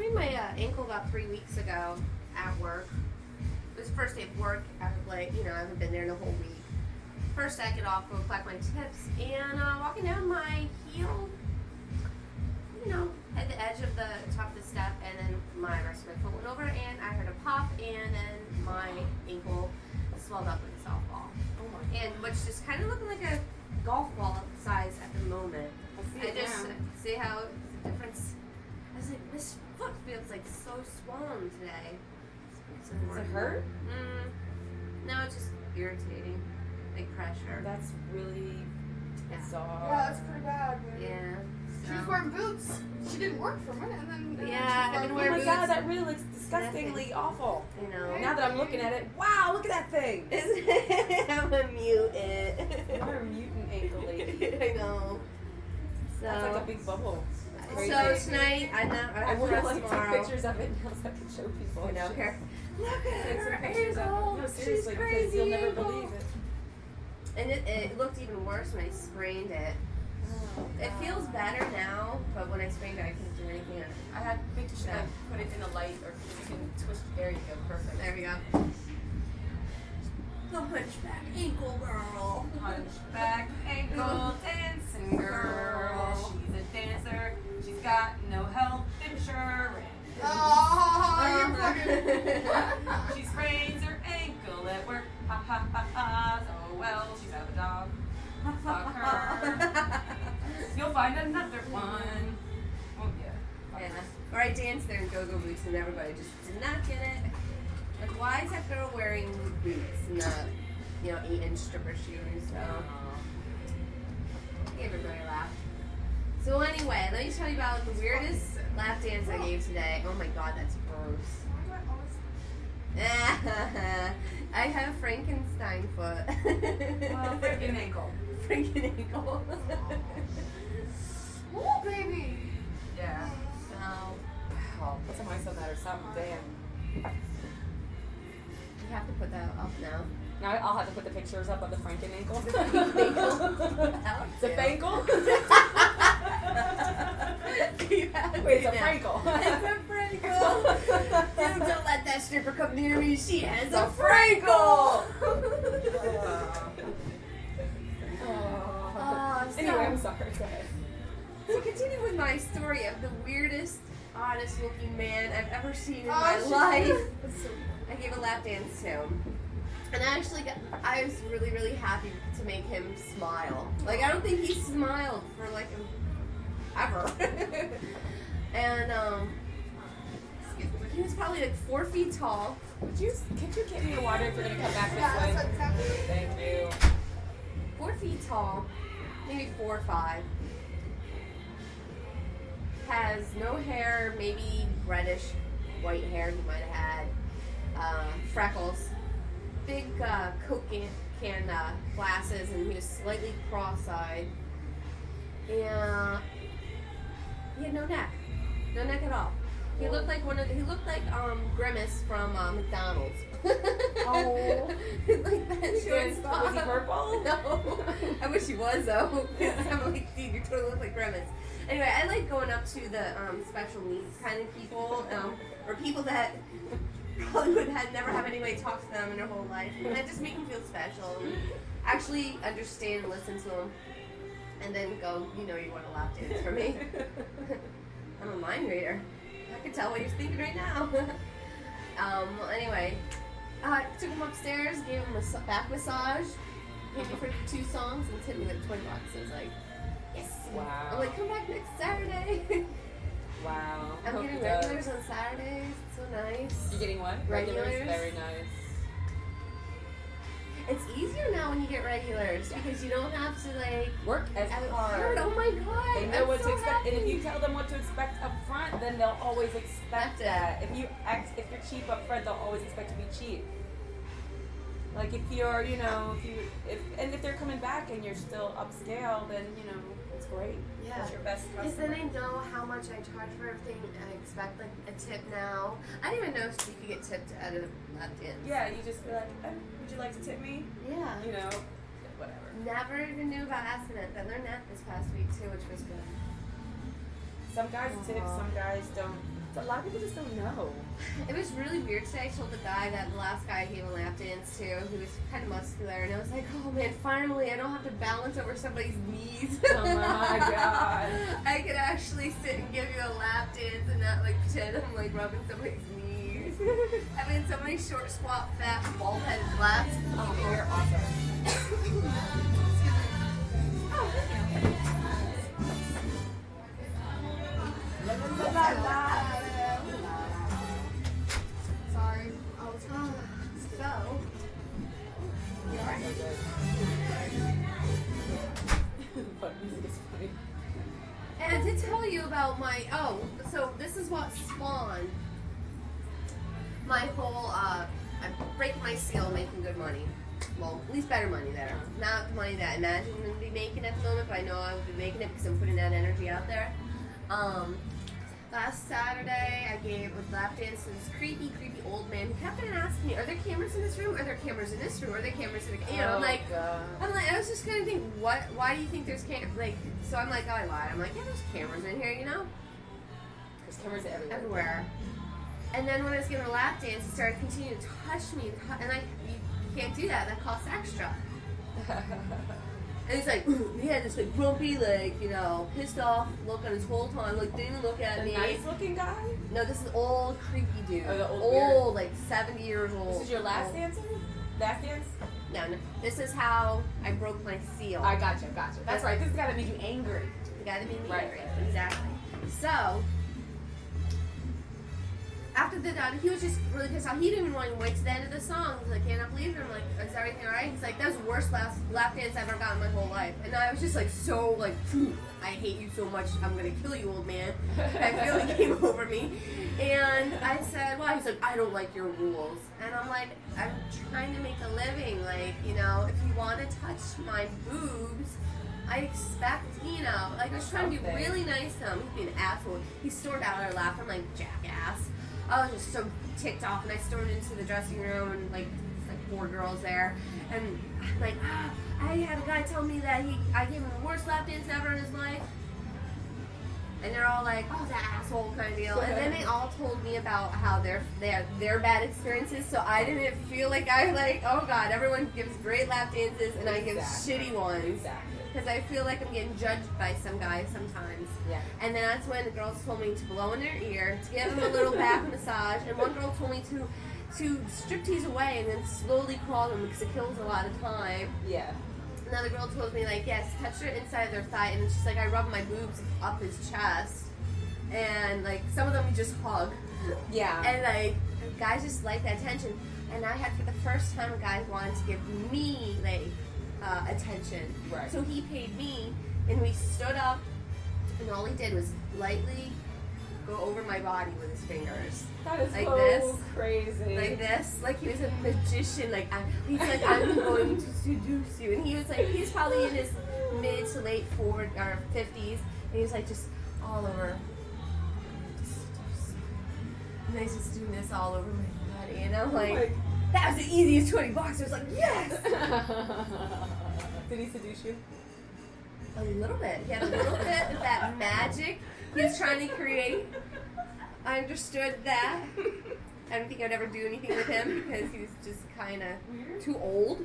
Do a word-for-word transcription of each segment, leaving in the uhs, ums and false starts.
sprained my uh, ankle about three weeks ago at work. It was the first day of work. I was like, you know, I haven't been there in a whole week. First I get off, go collect my tips, and uh, walking down my heel, you know, at the edge of the top of the step, and then my rest of my foot went over, and I heard a pop, and then my ankle swelled up like a softball. Oh my God. And which just kind of looking like a golf ball size at the moment. I see I it just now. see how the difference. I was like, this foot feels like so swollen today. Does it hurt? Mm, no, it's just irritating. Big pressure. That's really Yeah. bizarre. Yeah, that's pretty bad. Dude. Yeah. She was So. wearing boots. She didn't work for a minute, and then and then Yeah, she I've been Oh wearing my boots. God, that really looks disgustingly awful. You know. Now that I'm looking at it, wow, look at that thing. I'm a mutant. You're a mutant ankle lady. I know. So. That's like a big bubble. It's crazy. So tonight, I'm not. I I have want to to rest like tomorrow. take pictures of it now so I can show people. I know. Shit. Here. Look at Take some her pictures of it. ankle. No, She's seriously, because crazy you'll never ankle. believe it. And it, it looked even worse when I sprained it. It feels better now, but when I sprained it, I couldn't do anything. I had think you should like put it in a light or you can twist. There you go, perfect. There we go. The hunchback ankle girl. Hunchback ankle dancing girl. She's a dancer. She's got no health insurance. Oh, you're fucking. She sprains her ankle at work. Ha ha ha ha. Oh well, she's out of a job. Fuck her. You'll find another one. Oh yeah. Yeah. Or I danced there in go-go boots and everybody just did not get it. Like, why is that girl wearing boots, not, you know, eight-inch stripper shoes? So, everybody laughed. So anyway, let me tell you about the weirdest lap dance I gave today. Oh my God, that's gross. I have Frankenstein foot. Well, freaking ankle. Franken ankle. Oh, baby. Yeah. So, Oh, put some ice on that or something. Damn. you have to put that up now. Now I'll have to put the pictures up of the Franken ankle. The Franken ankle. The ankle? You have to Wait, it's a now. Frankle. It's a Frankle. Dude, don't let that stripper come near me. She has a Frankle. Oh, so, Anyway, I'm sorry. Go ahead. to continue with my story of the weirdest, oddest looking man I've ever seen in Oh, my she's- life, That's so I gave a lap dance to him. And I actually got, I was really, really happy to make him smile. Like, I don't think he smiled for like ever. And, um, he was probably like four feet tall. Could you, could you get me a water if you're going to come back this Yeah, way? that's exactly. Thank you. Four feet tall, maybe four or five. Has no hair, maybe reddish white hair he might have had. Uh, freckles. Big uh, Coke can, can uh, glasses, and he was slightly cross-eyed. And he had no neck. No neck at all. He looked like one of, he looked like um, Grimace from uh, McDonald's. Oh. Like that Was short he spot. purple? No. I wish he was though. I'm like, dude, you totally look like Grimace. Anyway, I like going up to the um, special needs kind of people, um, or people that probably would had never have anybody talk to them in their whole life. And I just make them feel special and actually understand and listen to them. And then go, you know, you want a lap dance for me. I'm a mind reader. I can tell what you're thinking right now. um, well, anyway, I took him upstairs, gave him a mas- back massage, paid me for two songs, and tipped me like twenty bucks. I was like, yes. Wow. I'm like, come back next Saturday. Wow. I I'm hope getting he does. regulars on Saturdays. It's so nice. You're getting what? Regulars. Very nice. It's easier now when you get regulars because you don't have to like Work as have it hard. hard. Oh my god. They know I'm what so to expect, happy. and if you tell them what to expect up front, then they'll always expect Expect it. that. If you act, if you're cheap up front, they'll always expect to be cheap. Like if you're, you know, if you, if and if they're coming back and you're still upscale, then you know it's great. Yeah. That's your best Because then customer. I know how much I charge for everything. I expect like a tip now. I didn't even know if you could get tipped at a lap dance. Yeah, you just be like, oh, would you like to tip me? Yeah. You know, whatever. Never even knew about asking it. I learned that this past week too, which was good. Some guys tip, Aw. some guys don't a lot of people just don't know. It was really weird today. I told the guy that the last guy I gave a lap dance to, he was kind of muscular, and I was like, oh man, finally, I don't have to balance over somebody's knees. Oh my god. I could actually sit and give you a lap dance and not like pretend I'm like rubbing somebody's knees. I've been so many short, squat, fat, bald-headed laps. Oh, you're awesome. Oh, thank you. La, la, la. Sorry. I was Oh, so, you alright? Fuck, music is funny. And to tell you about my, oh, so this is what spawned my whole, uh, I break my seal making good money. Well, at least better money there. Not the money that I imagine I'm going to be making at the moment, but I know I will be making it because I'm putting that energy out there. Um, last Saturday, I gave a lap dance to this creepy, creepy old man who kept on asking me, are there cameras in this room? Are there cameras in this room? Are there cameras in the, you know, I'm like, God. I'm like, I was just kind of thinking, what, why do you think there's cameras? Like, so I'm like, oh, I lied. I'm like, yeah, there's cameras in here, you know? There's cameras everywhere. Everywhere. And then when I was giving a lap dance, he started continuing to touch me, and I, you can't do that. That costs extra. And he's like, he had this like grumpy, like, you know, pissed off look on his whole time, like didn't even look at The me. nice looking guy? No, this is old, creepy dude. Oh, the old old like seventy years old. This is your last old. dance? Last dance? No, no. This is how I broke my seal. I gotcha, gotcha. That's right. This is gotta make you angry. The guy that made me Right, angry. right. Exactly. So, after the done, he was just really pissed off. He didn't even want to wait to the end of the song. He's like, can't I believe it? I'm like, is everything alright? He's like, that was the worst last lap dance I've ever gotten in my whole life. And I was just like, so like, phew, I hate you so much. I'm gonna kill you, old man. I feel it came over me. And I said, well, he's like, I don't like your rules. And I'm like, I'm trying to make a living. Like, you know, if you want to touch my boobs, I expect, you know, like I was trying to be Something. really nice to him. He'd be an asshole. He stormed out of our laugh. I'm like, jackass. I was just so ticked off, and I stormed into the dressing room, and like, like four girls there, and I'm like, ah, I had a guy tell me that he, I gave him the worst lap dance ever in his life, and they're all like, oh, that asshole kind of deal, and then they all told me about how their their their bad experiences, so I didn't feel like I like, oh god, everyone gives great lap dances, and I give Exactly. shitty ones. Exactly. Because I feel like I'm getting judged by some guys sometimes. Yeah. And then that's when the girls told me to blow in their ear, to give them a little back massage, and one girl told me to to striptease away and then slowly crawl them because it kills a lot of time. Yeah. Another girl told me, like, yes, touch her inside of their thigh, and she's like, I rub my boobs up his chest, and like some of them you just hug, Yeah. and like guys just like that attention. And I had for the first time a guy wanted to give me like uh, attention. Right. So he paid me, and we stood up, and all he did was lightly go over my body with his fingers. That is like so this. crazy. Like this, like he was a magician. Like I, he's like, I'm going to seduce you, and he was like, he's probably in his mid to late forward or fifties, and he was like just all over. And he's just doing this all over my body, and I'm like, Like- that was the easiest twenty bucks. I was like, yes. Did he seduce you? A little bit. He had a little bit of that magic he was trying to create. I understood that. I don't think I'd ever do anything with him because he was just kind of too old.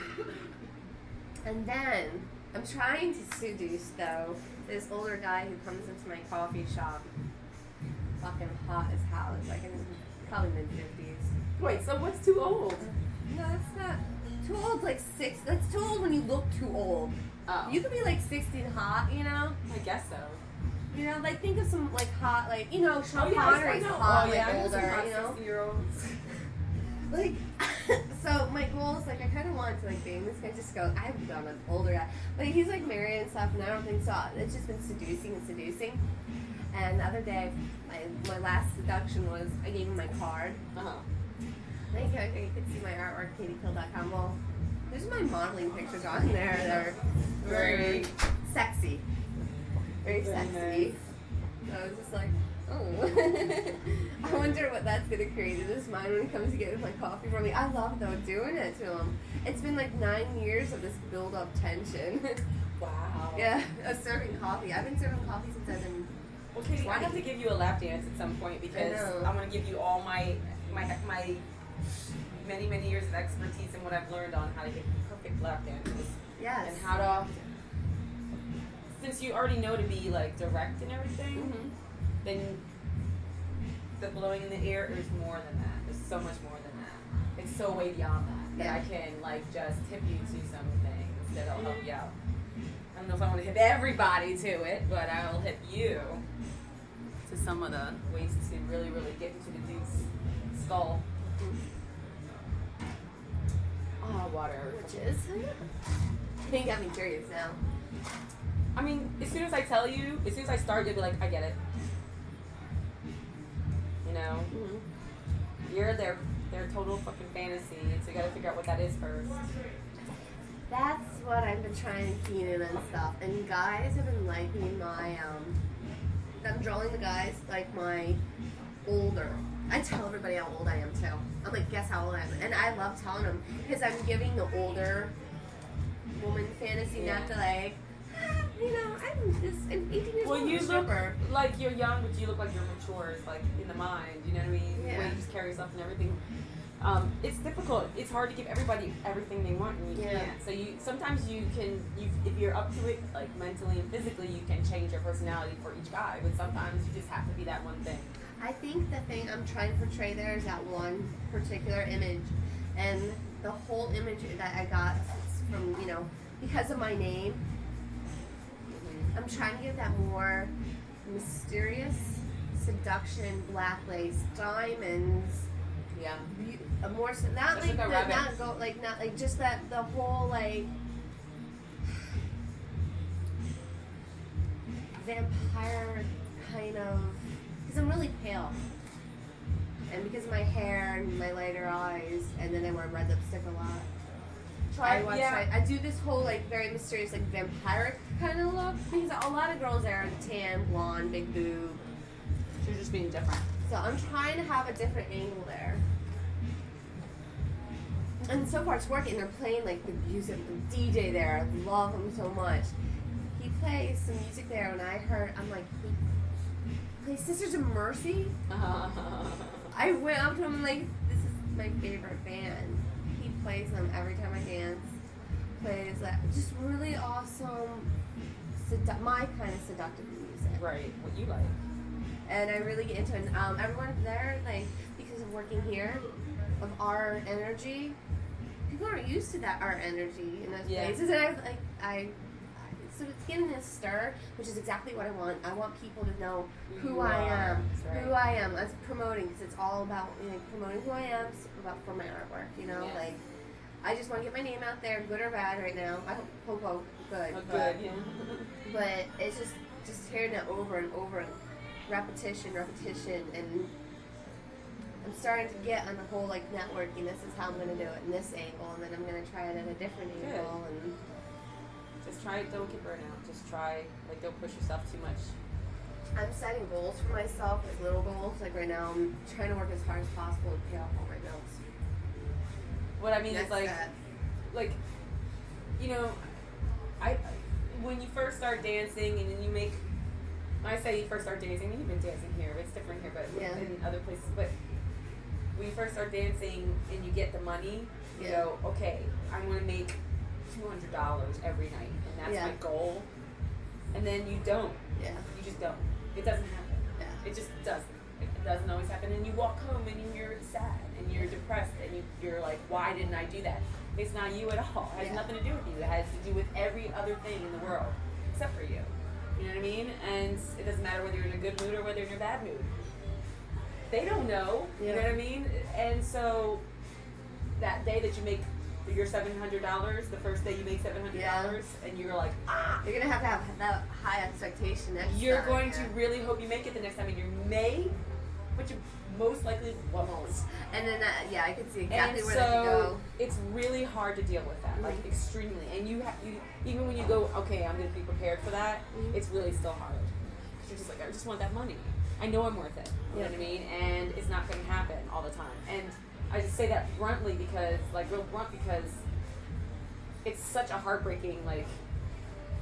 And then I'm trying to seduce, though, this older guy who comes into my coffee shop. Fucking hot as hell. It's like in his probably mid fifties. Wait, so what's too old? No, that's not. Too old, like six. That's too old when you look too old. Oh. You could be like sixty and hot, you know? I guess so. You know, like think of some like hot, like you know, Sean Oh, yeah, I Connery's know. hot, Oh, yeah, I like know some older, hot you know. sixty-year-olds. Like, so my goal is like I kind of want to like bang this guy. Just go. I haven't done an older guy, but he's like married and stuff, and I don't think so. It's just been seducing and seducing. And the other day, my my last seduction was I gave him my card. Uh-huh. I think I, you could see my artwork, katie kill dot com. Well, there's my modeling pictures on there. They're very sexy, very Very sexy. So I was just like, oh. I wonder what that's gonna create in his mind when he comes to get my coffee from me. I love though doing it to him. It's been like nine years of this build up tension. Wow. Yeah, of serving coffee. I've been serving coffee since I've been Well, Katie, I have to give you a lap dance at some point because know. I'm going to give you all my my my many many years of expertise and what I've learned on how to get perfect lap dances Yes. and how to. Since you already know to be like direct and everything, Mm-hmm. then the blowing in the air is more than that. There's so much more than that. It's so way beyond that that Yeah. I can like just tip you to some things that'll help you out. I don't know if I want to hip everybody to it, but I'll hip you to some of the ways to really, really get into the dude's skull. Oh, water. Which is. I think you got me curious now. I mean, as soon as I tell you, as soon as I start, you'll be like, I get it. You know? Mm-hmm. You're their their total fucking fantasy, so you gotta figure out what that is first. That's what I've been trying to keen in and stuff. And guys have been liking my, um, I'm drawing the guys like my older. I tell everybody how old I am too. I'm like, guess how old I am. And I love telling them because I'm giving the older woman fantasy, Yeah. not to like, ah, you know, I'm just, I'm eighteen years Well, old. you I'm a look stripper. like you're young, but you look like you're mature, it's like in the mind, you know what I mean? The way Yeah. you just carry yourself and everything. Um, it's difficult. It's hard to give everybody everything they want, and you Yeah. can't. So you sometimes you can, you if you're up to it, like mentally and physically, you can change your personality for each guy. But sometimes you just have to be that one thing. I think the thing I'm trying to portray there is that one particular image, and the whole image that I got from, you know, because of my name, I'm trying to give that more mysterious seduction, black lace, diamonds, Yeah. be- a more so- not Just like like a the, rabbit. not go like not like just that the whole like vampire kind of, because I'm really pale, and because of my hair and my lighter eyes, and then I wear red lipstick a lot. I watch. yeah. I, I do this whole like very mysterious like vampiric kind of look because a lot of girls are tan, blonde, big boob. You're just being different. So I'm trying to have a different angle there. And so far it's working. They're playing like the music, the D J there. I love him so much. He plays some music there, and I heard, I'm like, he plays Sisters of Mercy. I went up to him and like, this is my favorite band. He plays them every time I dance. Plays that just really awesome, sedu- my kind of seductive music. Right. What you like. And I really get into it. And, um, everyone there, like, because of working here, of our energy, people aren't used to that art energy in those Yeah. places. And I, like, I, I, so it's getting this stir, which is exactly what I want. I want people to know who You I are. am, That's right. who I am. As promoting, because it's all about you know, promoting who I am, it's about for my artwork. You know, Yes. like, I just want to get my name out there, good or bad, right now. I hope, hope, hope good. Oh, but- good. Yeah. but it's just just hearing it over and over, and repetition, repetition, and I'm starting to get on the whole like networking. This is how I'm going to do it in this angle, and then I'm going to try it at a different Good. angle. And Just try. Don't get burned out. Just try. Like, don't push yourself too much. I'm setting goals for myself, like little goals. Like right now, I'm trying to work as hard as possible to pay off all my bills. What I mean That's is like, that. like, you know, I when you first start dancing and then you make. When I say you first start dancing, you've been dancing here. It's different here, but Yeah. in other places. But when you first start dancing and you get the money, you Yeah. go, okay, I'm going to make two hundred dollars every night, and that's Yeah. my goal. And then you don't. Yeah, You just don't. It doesn't happen. yeah, It just doesn't. It doesn't always happen. And you walk home and you're sad and you're depressed and you, you're like, why didn't I do that? It's not you at all. It has Yeah. nothing to do with you. It has to do with every other thing in the world except for you. You know what I mean? And it doesn't matter whether you're in a good mood or whether you're in a bad mood. They don't know. You know Yeah. what I mean? And so that day that you make your seven hundred dollars, the first day you make seven hundred dollars, and you're like, ah, you're gonna have to have that high expectation next you're time, going yeah. to really hope you make it the next time, and you may, but you most likely won't. And then that, yeah, I can see exactly And where that could so go. it's really hard to deal with that, like Mhm. extremely. And you have, you even when you go, okay, I'm going to be prepared for that. Mhm. It's really still hard. 'Cause you're just like, I just want that money. I know I'm worth it. You know Yeah. what I mean? And it's not going to happen all the time. And I just say that bluntly because, like, real blunt because it's such a heartbreaking like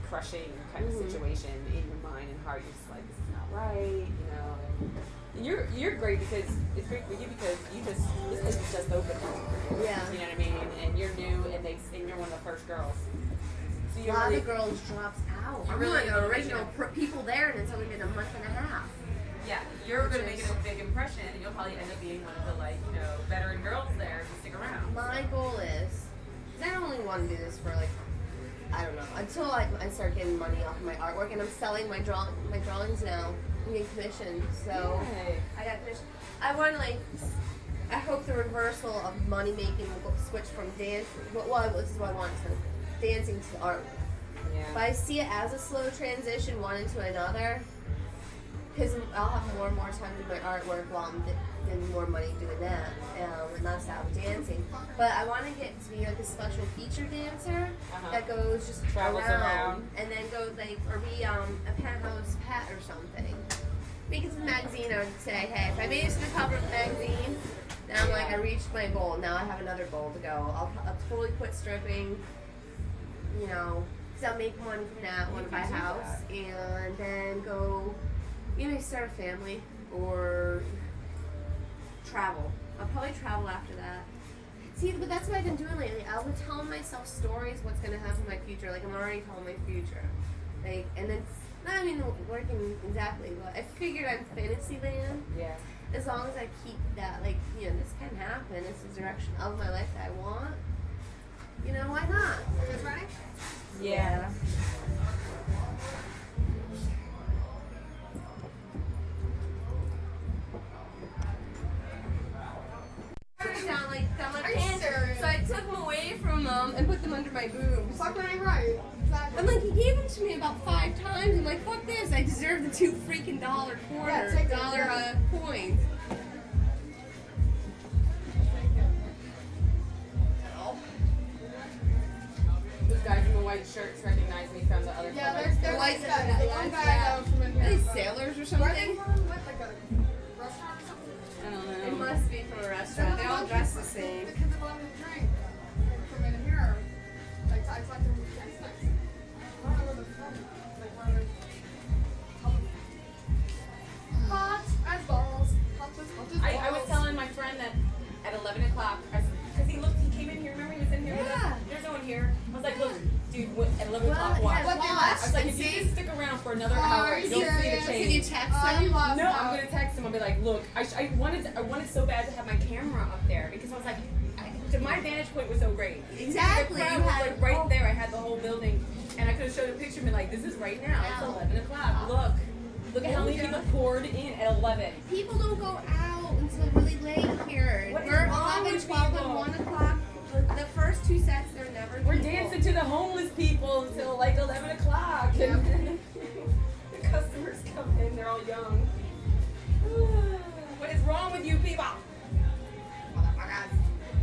crushing kind of Mhm. situation in your mind and heart. You're just like, this is not right, you know. And you're you're great because it's great for you because you just this place is just open. Yeah. You know what I mean? And you're new, and they and you're one of the first girls. So A you're lot really, of girls drops out. You're I'm really one of the gonna make original it. pr- people there, and it's only been a month and a half. Yeah, you're Which gonna make is- a big impression, and you'll probably end up being one of the like you know veteran girls there to stick around. My goal is, 'cause I don't only want to do this for like, I don't know, until I, I start getting money off of my artwork, and I'm selling my draw my drawings now. I'm getting commissioned, so Yay. I got commissioned. I want to like, I hope the reversal of money making will go- switch from dance. Well, well, this is what I want to dancing to art. Yeah. But I see it as a slow transition, one into another. Because I'll have more and more time to do my artwork while I'm getting more money doing that, um, and not stop dancing. But I want to get to be like a special feature dancer Uh-huh. that goes just Travels around, around. and then goes like, or be um, a penthouse pet or something. Because the magazine, I would say, hey, if I made it to the cover of the magazine, then I'm like, I reached my goal. Now I have another goal to go. I'll, I'll totally quit stripping, you know, because I'll make money from that, want to buy a house, and then go, you know, start a family or travel. I'll probably travel after that. See, but that's what I've been doing lately. I've been telling myself stories, what's going to happen in my future. Like, I'm already telling my future. Like, and then, not I mean working exactly, but I figured I'm fantasy land. Yeah. As long as I keep that, like, you know, this can happen. It's the direction of my life that I want. You know, why not? You guys ready? Yeah. Down, like, down my Are you pants. serious? So I took them away from them and put them under my boobs. Fucking ain't right. Exactly. I'm like, he gave them to me about five times. I'm like, fuck this. I deserve the two freaking dollar quarter, Yeah, take it, dollar yeah. uh, coins. Those guys in the white shirts recognize me from the other Yeah, club. there's, there's Like one guy, the one guy that was from in Are here. they but- sailors or Where are they something? from? What, like a restaurant or something? I don't It know. must be from a restaurant. They all dress the same. The kids that love to drink from in here. Like, I talked to them. It's nice. I don't know where they're from. Like, where they're. Hot as balls. Hot as, hot as balls. I, I was telling my friend that at eleven o'clock, because he looked, he came in here, remember he was in here with Yeah. us? There's no one here. I was like, look, dude, what, at eleven o'clock, Well, watch. yeah, What they watch. watch? I was like, and if you see. just stick around for another Oh, hour, are you you'll see the serious? Can you change. text Oh, them? you lost No, out. I'm gonna text him. I'll be like, look, I, sh- I wanted, to, I wanted so bad to have my camera up there because I was like, I, to my vantage point was so great. Exactly. The crowd You was had like right there. I had the whole building, and I could have showed a picture and been like, this is right now. It's Wow. eleven o'clock. Look, look at how many Yeah. people poured in at eleven. People don't go out until really late here. What is We're wrong eleven, with twelve, people? and one o'clock. The, the first two sets, they're never We're people. dancing to the homeless people until like eleven o'clock. And then the customers come in, they're all young. What is wrong with you people? Motherfuckers.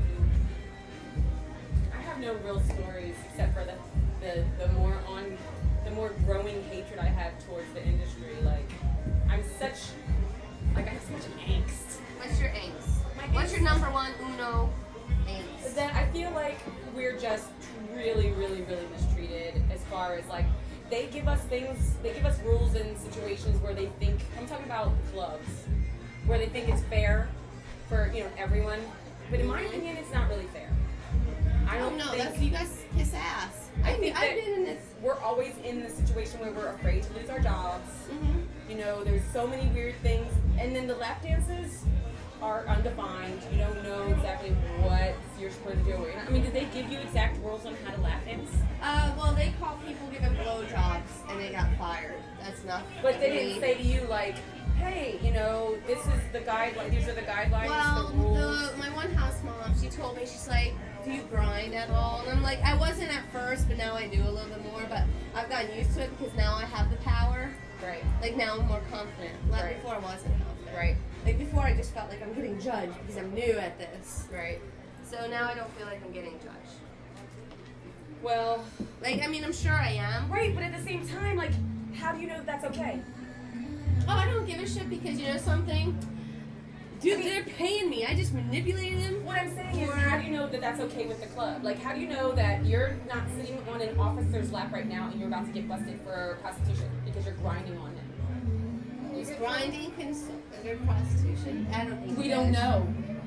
I have no real stories except for the, the, the more on the more growing hatred I have towards the industry. Like I'm such like I have so much angst. What's your angst? My What's angst your number one uno angst? that I feel like we're just really, really, really mistreated as far as like they give us things, they give us rules in situations where they think, I'm talking about clubs, where they think it's fair for, you know, everyone. But in my opinion, it's not really fair. I I don't don't know. think, That's you guys kiss ass. I I've, think I've that been in this. we're always in the situation where we're afraid to lose our jobs. Mm-hmm. You know, there's so many weird things. And then the lap dances are undefined. You don't know exactly what you're supposed to do. I mean, did they give you exact rules on how to lap dance? Uh, well, they call people giving blowjobs, and they got fired. That's not. But they really- didn't say to you, like, hey, you know, this is the guideline, these are the guidelines, Well, the rules. the, my one house mom, she told me, she's like, do you grind at all? And I'm like, I wasn't at first, but now I do a little bit more. But I've gotten used to it because now I have the power. Right, Like now I'm more confident. Like Right. before I wasn't confident. right, Like before I just felt like I'm getting judged because I'm new at this. right. So now I don't feel like I'm getting judged. Well, Like, I mean, I'm sure I am. right, but at the same time, like, how do you know that that's okay? Oh, I don't give a shit because you know something? Dude, they're paying me. I just manipulated them. What I'm saying is, Or- how do you know that that's okay with the club? Like, how do you know that you're not sitting on an officer's lap right now and you're about to get busted for prostitution because you're grinding on them? Is grinding considered prostitution? I don't think We it don't is. know.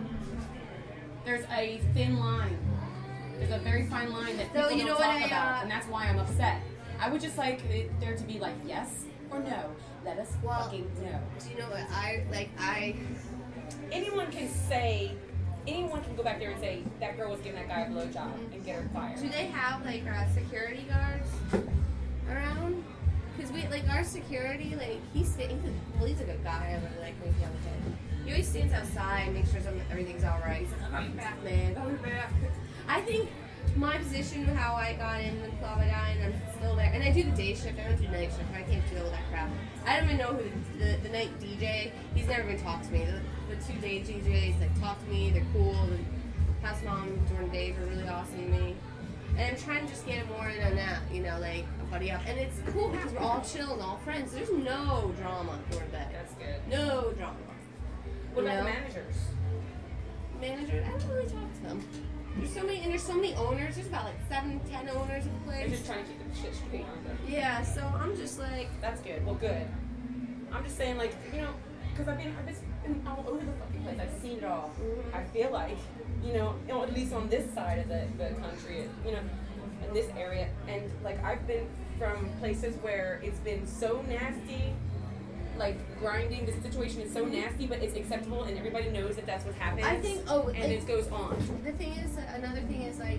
There's a thin line. There's a very fine line that So, people you don't know talk what I, about, uh, and that's why I'm upset. I would just like it, there to be like yes or no. Let us Well, fucking know. Do you know what I like? I Anyone can say, anyone can go back there and say that girl was giving that guy a blowjob and get her fired. do they have like uh, security guards around? Because we like our security, like he's sta- he's a, well, he's a good guy. I really like him. He's young kid. He always stands outside, makes sure some, everything's all right. He says, "I'll be back, man. I'll be back." I think my position, how I got in the club, I got in, I'm still there, and I do the day shift. I don't do night shift. I can't deal with that crap. I don't even know who the, the night D J. He's never even talked to me. The, the two day D Js like talk to me. They're cool. The past mom, Jordan, Dave are really awesome to me. And I'm trying to just get more in on that, you know, like a buddy up. And it's cool because we're all chill and all friends. There's no drama toward that. That's good. No drama. What You about the know? managers? Manager, I don't really talk to them. There's so many, and there's so many owners. There's about like seven, ten owners of the They're place. just trying to keep the shit straight, aren't they? Yeah, so I'm just like, That's good. Well, good. I'm just saying, like, you know, because I've been, I've just been all over the fucking place. I've seen it all. Mhm. I feel like, you know, you know, at least on this side of the, the country, you know, in this area, and like I've been from places where it's been so nasty, like grinding. The situation is so nasty, but it's acceptable, and everybody knows that that's what happens. I think, oh, and like, it goes on. the thing is, another thing is like,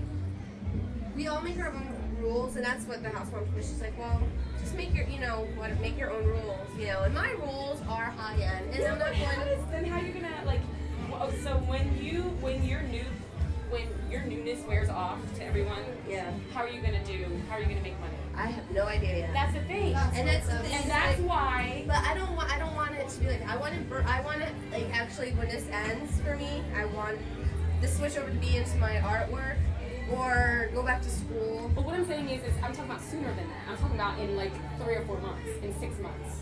we all make our own rules, and that's what the house mom was. She's like, well, just make your, you know, what, make your own rules, you know. And my rules are high end, and Yeah, I'm not but how going does, then how are you gonna like? Well, so when you when you're new, when your newness wears off to everyone, to. Yeah, how are you gonna do? How are you gonna make money? I have no idea yet. That's the thing. That's and what that's the the- thing. And that's like, why. But I don't want. I don't want it to be like. I want it. I want it like actually when this ends for me. I want to switch over to be into my artwork or go back to school. But what I'm saying is, is I'm talking about sooner than that. I'm talking about in like three or four months, in six months.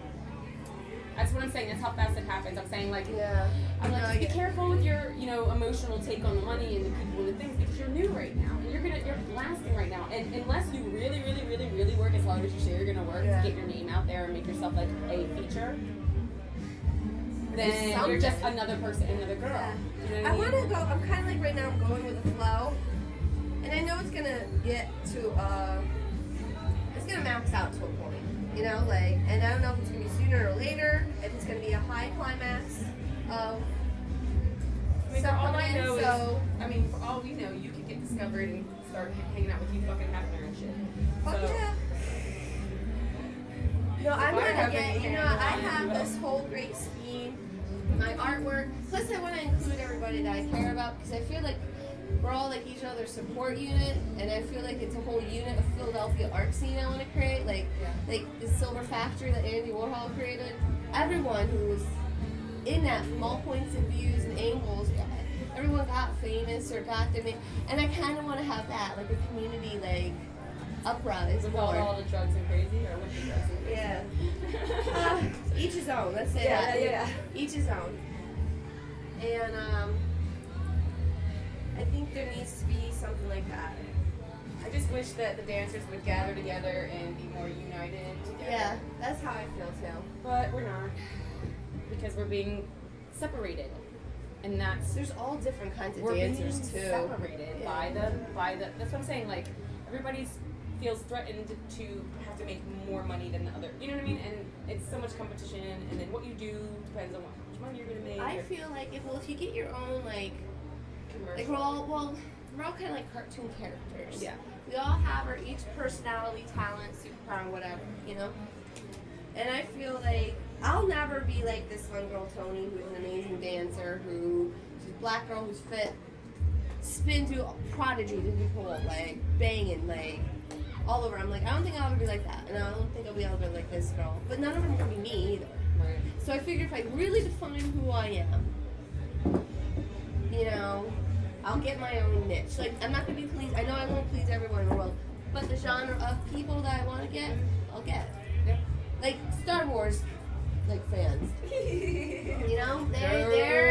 That's what I'm saying. That's how fast it happens. I'm saying like, Yeah. I'm like, No, just be yeah. careful with your, you know, emotional take on the money and the people and the things because you're new right now. And you're gonna, you're lasting right now. And unless you really, really, really, really work as hard as you say you're gonna work Yeah. to get your name out there and make yourself like a feature, then It's you're just something. another person, another girl. Yeah. You know I what I want mean? to go. I'm kind of like right now. I'm going with the flow, and I know it's gonna get to. uh It's gonna max out to a point, you know. Like, and I don't know if it's gonna be sooner or later. If it's gonna be a high climax of I mean, for all I something. know So, is, I mean, for all we know, you could get discovered and start h- hanging out with you fucking Hefner and shit. oh So, yeah. No, I'm I gonna have get. any You know, hand I on have you. this whole great scheme, my artwork. Plus, I want to include everybody that I care about because I feel like we're all like each other's support unit, and I feel like it's a whole unit of Philadelphia art scene I want to create. Like, Yeah. like the Silver Factory that Andy Warhol created. Everyone who's in that from all points of views and angles. Everyone got famous or got their name, and I kind of want to have that, like a community, like uprise. with all, more. all the drugs and crazy, or with the drugs and crazy? Yeah. Uh, each his own. Let's say Yeah, that. yeah, yeah. Each his own. And um, I think there needs to be something like that. I just wish that the dancers would gather together and be more united together. Yeah, that's how I feel too. But we're not. Because we're being separated. And that's There's all different kinds of we're dancers being too. separated Yeah. by the by the that's what I'm saying, like everybody feels threatened to have to make more money than the other. You know what I mean? And it's so much competition and then what you do depends on what, how much money you're gonna make. I or feel like if well, if you get your own like commercial. like we're all well, we're all kind of like cartoon characters. Yeah. We all have our each personality, talent, superpower, whatever, you know? And I feel like I'll never be like this one girl, Tony, who's an amazing dancer, who, she's a black girl who's fit, spin to a prodigy to be cool, like banging, like all over. I'm like, I don't think I'll ever be like that. And I don't think I'll be able to be like this girl. But none of them can be me either. Right. So I figured if I really define who I am, you know, I'll get my own niche. Like, I'm not going to be pleased. I know I won't please everyone in the world. But the genre of people that I want to get, I'll get. Yeah. Like, Star Wars, like, fans. You know? They, Girl. they're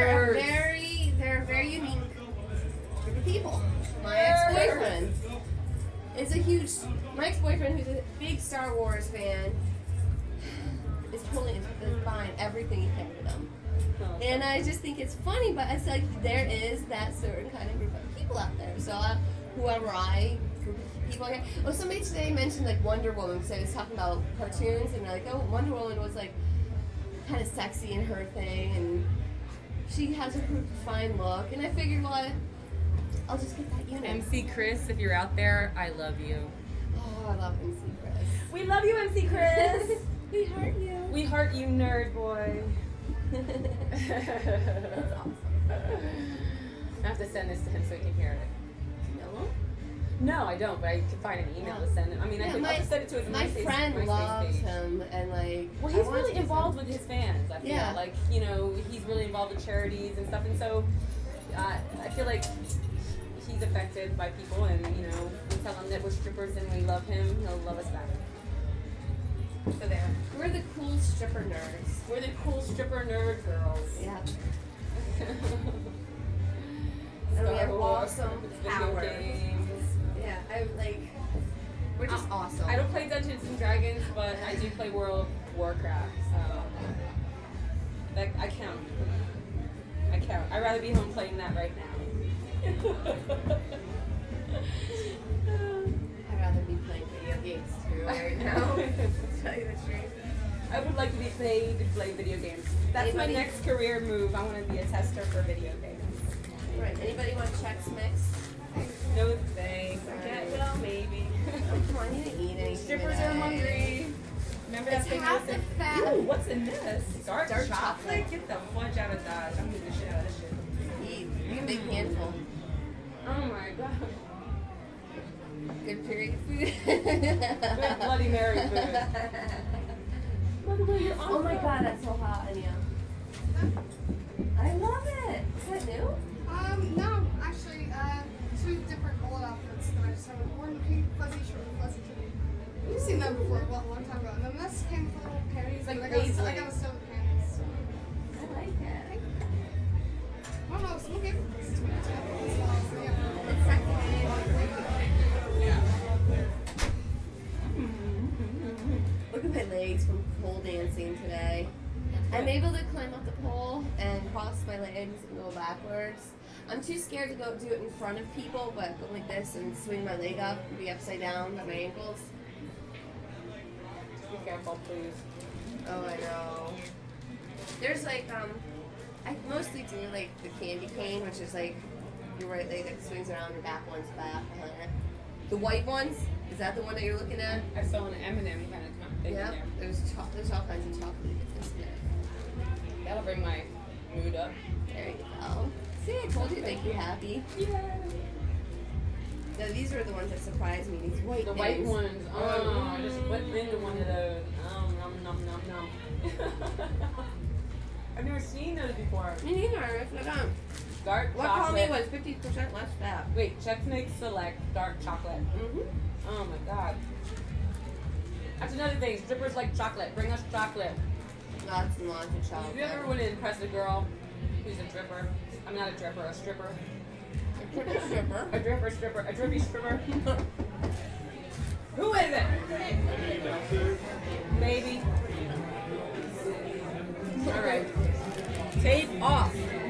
boyfriend, who's a big Star Wars fan, is totally is buying everything he can for them. Oh, And I just think it's funny, but it's like there is that certain kind of group of people out there. So uh, whoever I group of people, I oh somebody today mentioned like Wonder Woman because I was talking about cartoons and they're like, oh, Wonder Woman was like kind of sexy in her thing and she has a fine look. And I figured, well, I, I'll just get that unit. M C Chris, if you're out there, I love you. Oh, I love M C Chris. We love you, M C Chris. We heart you. We heart you, nerd boy. That's awesome. I have to send this to him so he can hear it. No? No, I don't, but I can find an email to send him. I mean, I Yeah, can my- I'll just send it to his My MySpace, friend MySpace loves page. him, and like. Well, I he's want really to do involved some- with his fans. I feel Yeah. like you know he's really involved with charities and stuff, and so uh, I feel like he's affected by people, and you know we tell him that we're strippers and we love him, he'll love us back. So there, We're the cool stripper nerds. we're the cool stripper nerd girls. Yeah. Star And we have Wars, awesome video powers. games. Yeah, I like. We're just Um, awesome. I don't play Dungeons and Dragons, but I do play World of Warcraft. So that, I count. I count. I'd rather be home playing that right now. I'd rather be playing video games too right now. to tell you the truth. I would like to be paid to play video games. That's my Anybody- next career move. I want to be a tester for video games. Right. Anybody want Chex Mix? No thanks. I can't. Well, maybe. Oh, come on, you didn't eat anything. Strippers today. are hungry. Remember that It's thing? half that the said- fat. Ooh, what's in this? Dark, Dark chocolate? chocolate. Get the fudge out of Dodge. I'm eating the shit out of this shit. Eat. Eat a big handful. Oh my god. Good period food. Good Bloody Mary food. By the way, you're on Oh my the- god, that's so hot, Anya. I love it. Is that new? Um, no, actually, uh, two different old outfits that I just have. One pink fuzzy shirt and fuzzy kitty. You've seen that before, well, a long time ago. And then this came with little panties. Like but I got, I paisley. got a silver panties. I like it. I don't know, someone gave this to me too. As well, so yeah. It's sexy. Look at my legs from pole dancing today. I'm able to climb up the pole and cross my legs and go backwards. I'm too scared to go do it in front of people, but go like this and swing my leg up and be upside down by my ankles. Be careful, please. Oh, I know. There's like, um, I mostly do like the candy cane, which is like your right leg that swings around, your back one's back behind it. The white ones, is that the one that you're looking at? I saw an M and M kind of thing Yeah. in there. There's cho- there's all kinds of chocolate goodness in there. That'll bring my mood up. There you go. See, I told you it'd make you happy. Yeah. No, these are the ones that surprise me. These white The white things. ones. Oh, I just went into one of those. Um, nom nom nom nom. I've never seen those before. Me neither. I forgot. Dark What called me chocolate. was fifty percent less fat. Wait, Chex Mix Select Dark Chocolate. Mm-hmm. Oh my god. That's another thing. Strippers like chocolate. Bring us chocolate. Lots and lots of chocolate. If you ever want to impress a girl who's a dripper, I'm not a dripper, a stripper. A triple stripper. A dripper stripper, a drippy stripper. Who is it? Baby. Alright. Tape off.